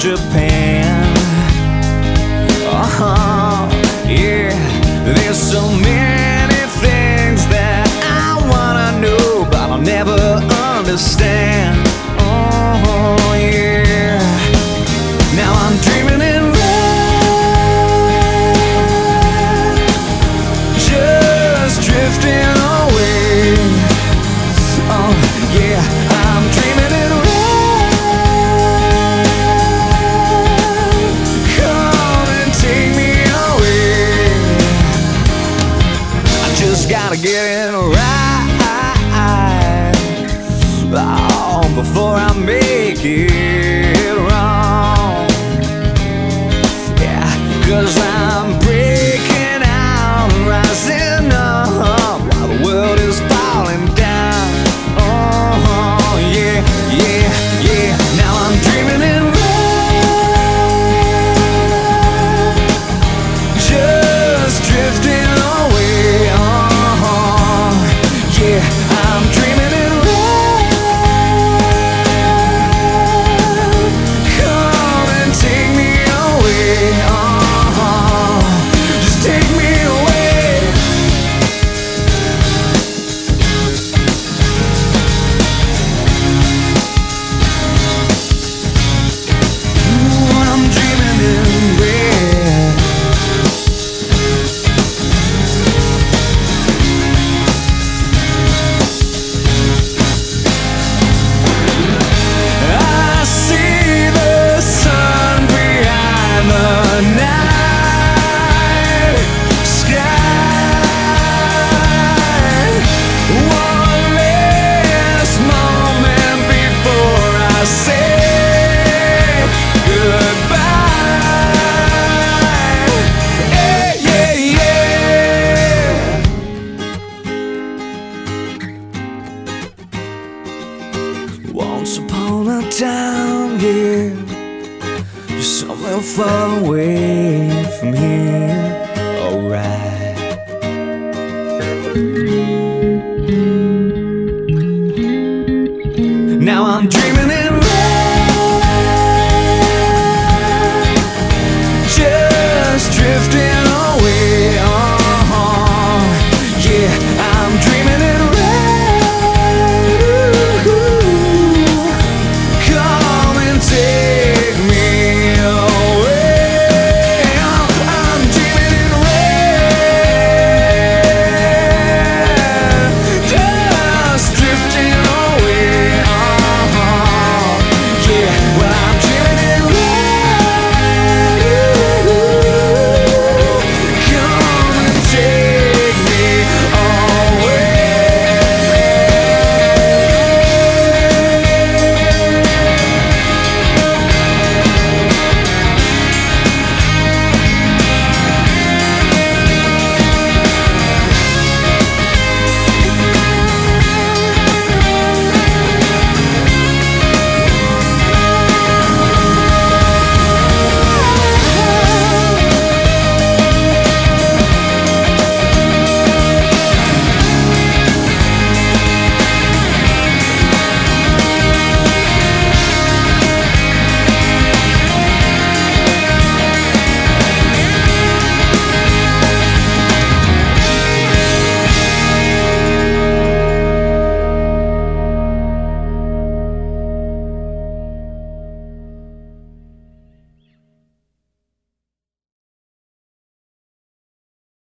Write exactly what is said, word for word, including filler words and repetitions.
Japan. Oh, yeah, there's so many things that I wanna know, but I'll never understand. Oh, yeah. Now I'm dreaming in red, just drifting away. Oh, yeah, I'm dreaming in red. Come and take me away. I just gotta get it right, oh, before I make it wrong. Yeah, 'cause I'm breaking out, rising up while the world is falling down. Oh, yeah, yeah, yeah. Now I'm dreaming in red, just drifting away. Oh, yeah, I'm dreaming in red. Come and take me away. Oh, just take me away. Ooh, I'm dreaming in red. I see the sun behind the night sky. One last moment before I say goodbye. Yeah, yeah, yeah. Once upon a time, yeah, somewhere far away from here. Alright. Now I'm dreaming in